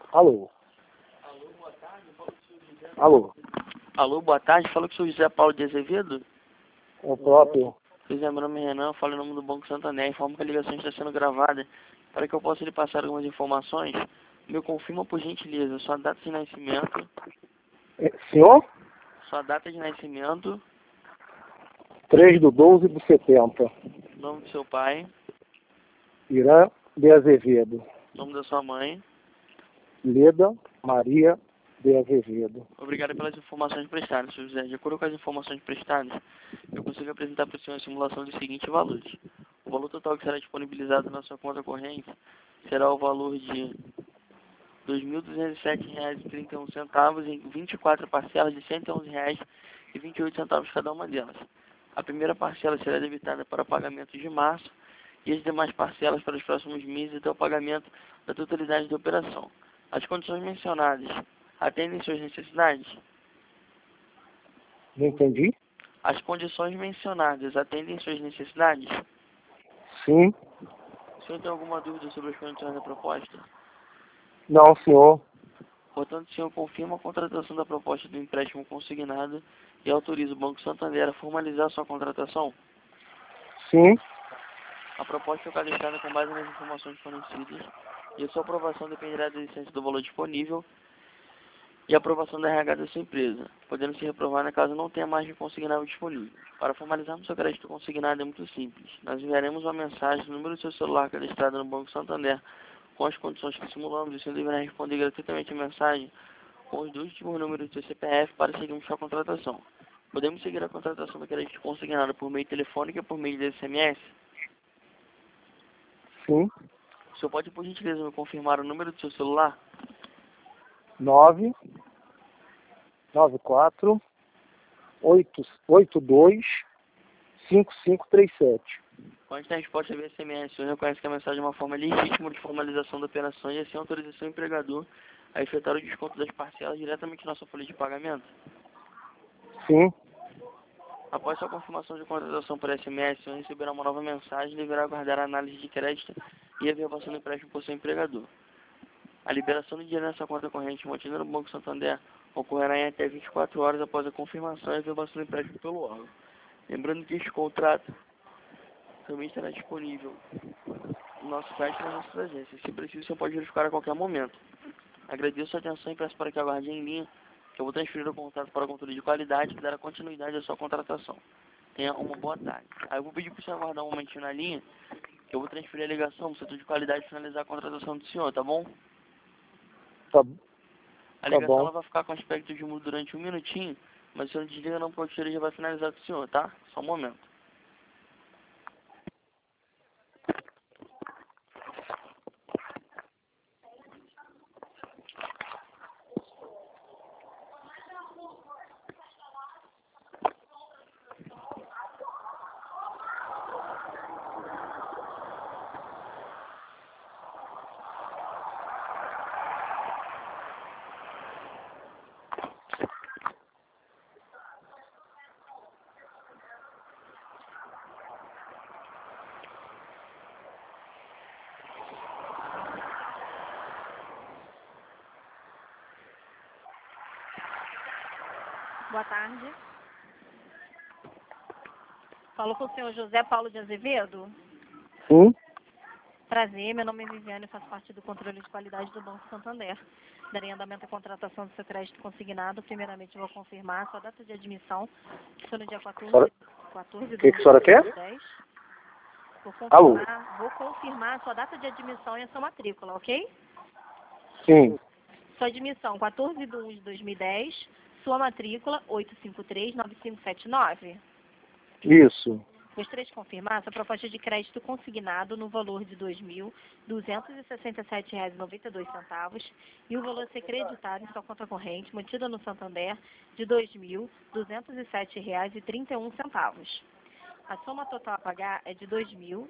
Alô? Alô? Alô, boa tarde. Fala com o senhor José Paulo de Azevedo. É o próprio. Pois é, meu nome é Renan, falo em nome do Banco Santander. Informo que a ligação está sendo gravada para que eu possa lhe passar algumas informações. Me confirma, por gentileza, sua data de nascimento, Senhor? sua data de nascimento, 3/12/70. nome do seu pai, Irã de Azevedo. nome da sua mãe. Leda Maria de Azevedo. Obrigado pelas informações prestadas, senhor José. De acordo com as informações prestadas, eu consigo apresentar para o senhor a simulação dos seguintes valores. O valor total que será disponibilizado na sua conta corrente será o valor de R$ 2.207,31 em 24 parcelas de R$ 111,28 cada uma delas. A primeira parcela será debitada para pagamento de março e as demais parcelas para os próximos meses até o pagamento da totalidade da operação. As condições mencionadas atendem suas necessidades? Não entendi? As condições mencionadas atendem suas necessidades? Sim. O senhor tem alguma dúvida sobre as condições da proposta? Não, senhor. Portanto, o senhor confirma a contratação da proposta do empréstimo consignado e autoriza o Banco Santander a formalizar sua contratação? Sim. A proposta foi cadastrada com base nas informações fornecidas e a sua aprovação dependerá da existência do valor disponível e a aprovação da RH da sua empresa, podendo se reprovar caso não tenha margem consignável disponível. Para formalizarmos seu crédito consignado é muito simples. Nós enviaremos uma mensagem no número do seu celular cadastrado no Banco Santander com as condições que simulamos e o senhor deverá responder gratuitamente a mensagem com os dois últimos números do seu CPF para seguirmos sua contratação. Podemos seguir a contratação do crédito consignado por meio telefônico e por meio de SMS? Sim. O senhor pode, por gentileza, me confirmar o número do seu celular? 994-82-5537. Quando a resposta via SMS, o senhor reconhece que a mensagem é uma forma legítima de formalização da operação e assim autoriza o empregador a efetuar o desconto das parcelas diretamente na sua folha de pagamento? Sim. Após sua confirmação de contratação por SMS, o senhor receberá uma nova mensagem e deverá aguardar a análise de crédito e a averbação do empréstimo por seu empregador. A liberação do dinheiro nessa conta corrente mantida no Banco Santander ocorrerá em até 24 horas após a confirmação e a averbação do empréstimo pelo órgão. Lembrando que este contrato também estará disponível no nosso site e nas nossas agências. Se preciso, você pode verificar a qualquer momento. Agradeço a atenção e peço para que aguarde em linha, que eu vou transferir o contato para o controle de qualidade que dará continuidade à sua contratação. Tenha uma boa tarde. Aí eu vou pedir para o senhor aguardar um momentinho na linha, que eu vou transferir a ligação para o setor de qualidade finalizar a contratação do senhor, tá bom? A ligação bom. ela vai ficar com aspecto de mudo durante um minutinho, mas o senhor não desliga não, porque o senhor já vai finalizar com o senhor, tá? Só um momento. Boa tarde. Falo com o senhor José Paulo de Azevedo. Sim. Prazer, meu nome é Viviane e faço parte do controle de qualidade do Banco Santander. Darei andamento à contratação do seu crédito consignado. Primeiramente, vou confirmar a sua data de admissão, que foi no dia 14 O que a senhora quer? 2010. Alô? Vou confirmar a sua data de admissão e a sua matrícula, ok? Sim. Sua admissão, 14/1/2010. Sua matrícula, 853-9579. Isso. Gostaria de confirmar sua proposta de crédito consignado no valor de R$ 2.267,92 e o valor a ser creditado em sua conta corrente, mantida no Santander, de R$ 2.207,31. A soma total a pagar é de R$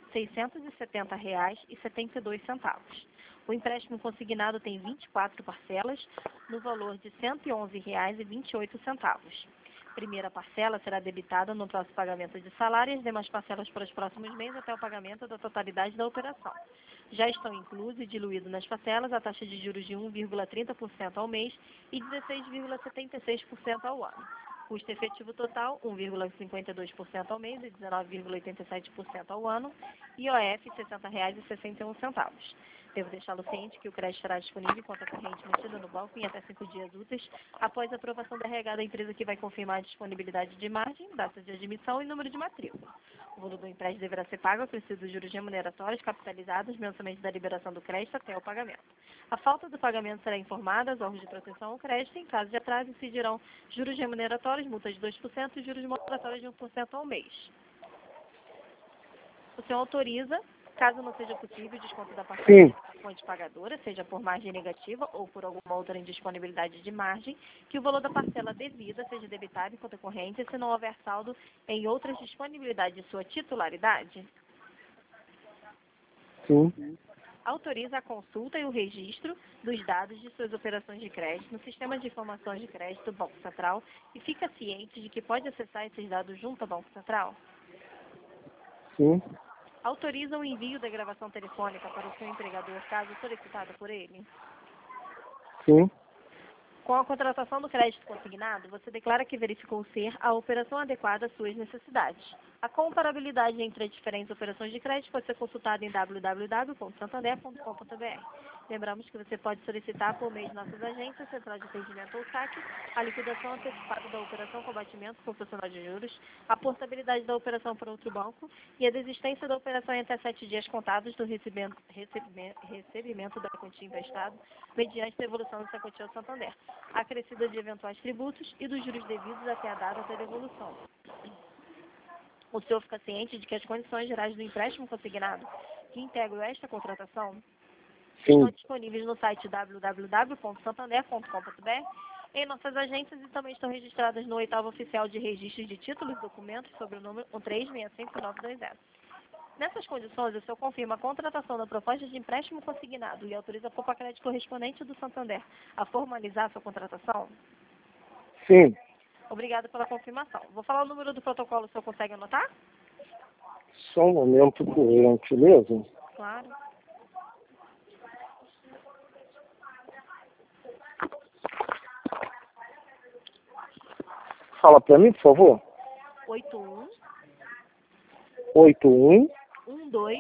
2.670,72. O empréstimo consignado tem 24 parcelas, no valor de R$ 111,28. Primeira parcela será debitada no próximo pagamento de salário e as demais parcelas para os próximos meses até o pagamento da totalidade da operação. Já estão inclusos e diluídos nas parcelas a taxa de juros de 1,30% ao mês e 16,76% ao ano. Custo efetivo total, 1,52% ao mês e 19,87% ao ano. IOF, R$ 60,61. Devo deixá-lo ciente que o crédito estará disponível em conta corrente mantida no banco em até 5 dias úteis após a aprovação da RH da empresa, que vai confirmar a disponibilidade de margem, data de admissão e número de matrícula. O valor do empréstimo deverá ser pago a princípio dos juros remuneratórios capitalizados mensalmente da liberação do crédito até o pagamento. A falta do pagamento será informada aos órgãos de proteção ao crédito. Em caso de atraso, incidirão juros remuneratórios, multas de 2% e juros moratórios de 1% ao mês. O senhor autoriza, caso não seja possível, o desconto da parcela da fonte pagadora, seja por margem negativa ou por alguma outra indisponibilidade de margem, que o valor da parcela devida seja debitado em conta corrente se não houver saldo em outras disponibilidades de sua titularidade? Sim. Autoriza a consulta e o registro dos dados de suas operações de crédito no Sistema de Informações de Crédito do Banco Central e fica ciente de que pode acessar esses dados junto ao Banco Central? Sim. Autoriza o envio da gravação telefônica para o seu empregador, caso solicitado por ele? Sim. Com a contratação do crédito consignado, você declara que verificou ser a operação adequada às suas necessidades. A comparabilidade entre as diferentes operações de crédito pode ser consultada em www.santander.com.br. Lembramos que você pode solicitar por meio de nossas agências, central de atendimento ou saque, a liquidação antecipada da operação com abatimento proporcional de juros, a portabilidade da operação para outro banco e a desistência da operação em até 7 dias contados do recebimento da quantia emprestada, mediante devolução dessa quantia ao Santander, acrescida de eventuais tributos e dos juros devidos até a data da devolução. O senhor fica ciente de que as condições gerais do empréstimo consignado que integram esta contratação estão disponíveis no site www.santander.com.br, em nossas agências, e também estão registradas no 8º Oficial de Registros de Títulos e Documentos sobre o número 1365920. Nessas condições, o senhor confirma a contratação da proposta de empréstimo consignado e autoriza a Popacred correspondente do Santander a formalizar a sua contratação? Sim. Obrigada pela confirmação. Vou falar o número do protocolo, o senhor consegue anotar? Só um momento, por gentileza. Claro. Fala para mim, por favor. 81 81 12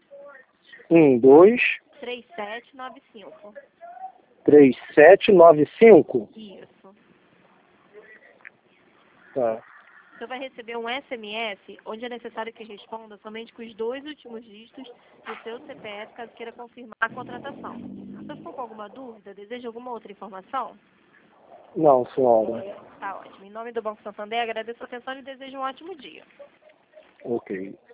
12 3795. 3795. Isso. Tá. O senhor vai receber um SMS onde é necessário que responda somente com os 2 últimos dígitos do seu CPF, caso queira confirmar a contratação. O senhor ficou com alguma dúvida? Deseja alguma outra informação? Não, senhora. Tá ótimo. Em nome do Banco Santander, agradeço a atenção e desejo um ótimo dia. Ok.